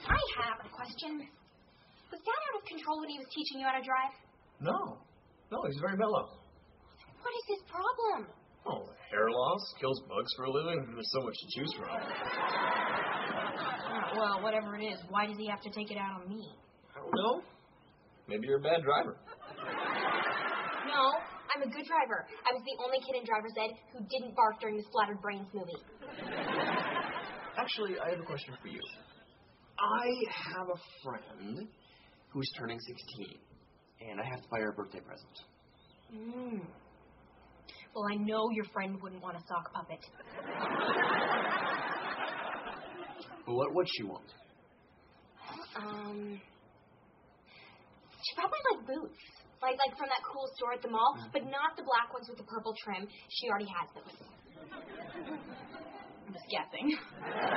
I have a question. Was Dad out of control when he was teaching you how to drive? No, he's very mellow. What is his problem? Oh, hair loss, kills bugs for a living. There's so much to choose from. Well, whatever it is, why does he have to take it out on me? I don't know. Maybe you're a bad driver. No, I'm a good driver. I was the only kid in driver's ed who didn't bark during the Splattered Brains movie. Actually, I have a question for you. I have a friend who's turning 16, and I have to buy her a birthday present. Well, I know your friend wouldn't want a sock puppet. But what would she want? She probably like boots. Like from that cool store at the mall, but not the black ones with the purple trim. She already has those. I'm just guessing.